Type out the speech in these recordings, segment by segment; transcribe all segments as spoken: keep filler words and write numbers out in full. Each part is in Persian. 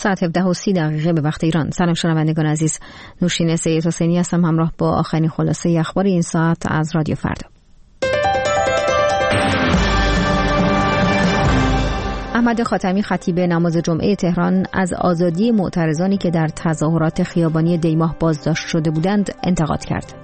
ساعت هفده و سی دقیقه به وقت ایران. سلام شنوندگان عزیز، نوشین سید حسینی هستم همراه با آخرین خلاصه اخبار این ساعت از رادیو فردا. احمد خاتمی خطیب نماز جمعه تهران از آزادی معترضانی که در تظاهرات خیابانی دیماه بازداشت شده بودند انتقاد کرد.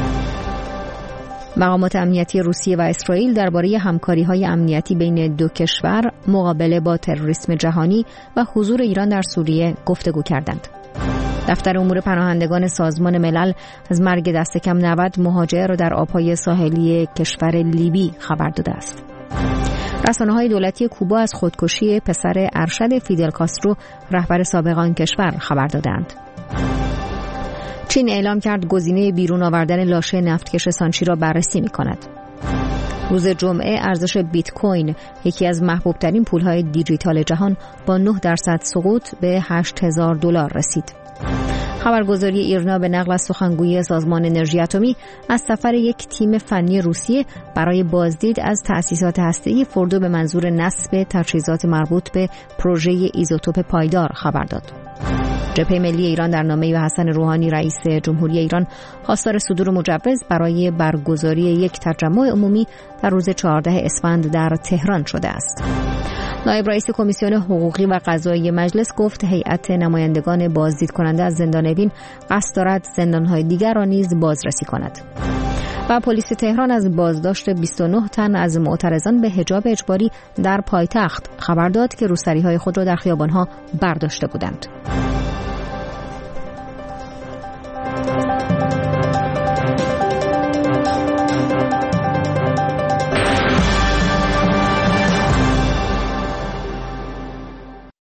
مقامات امنیتی روسیه و اسرائیل درباره همکاری‌های امنیتی بین دو کشور، مقابله با تروریسم جهانی و حضور ایران در سوریه گفتگو کردند. دفتر امور پناهندگان سازمان ملل از مرگ دست کم نود مهاجر را در آبهای ساحلی کشور لیبی خبر داده است. رسانه‌های دولتی کوبا از خودکشی پسر ارشد فیدل کاسترو رهبر سابق آن کشور خبر دادند. چین اعلام کرد گزینه بیرون آوردن لاشه نفتکش سانچی را بررسی می‌کند. روز جمعه ارزش بیت کوین، یکی از محبوب‌ترین پول‌های دیجیتال جهان، با نه درصد سقوط به هشت هزار دلار رسید. خبرگزاری ایرنا به نقل از سخنگوی سازمان انرژی اتمی از سفر یک تیم فنی روسیه برای بازدید از تأسیسات هسته‌ای فوردو به منظور نصب تجهیزات مربوط به پروژه ایزوتوپ پایدار خبر داد. جبهه ملی ایران در نامه‌ای به حسن روحانی رئیس جمهوری ایران خواستار صدور مجوز برای برگزاری یک تجمع عمومی در روز چهاردهم اسفند در تهران شده است. نایب رئیس کمیسیون حقوقی و قضایی مجلس گفت هیئت نمایندگان بازدید کننده از زندان اوین قصد دارد زندان‌های دیگر را نیز بازرسی کند. و پلیس تهران از بازداشت بیست و نه تن از معترضان به حجاب اجباری در پایتخت خبر داد که روسری‌های خود را در خیابان‌ها برداشته بودند.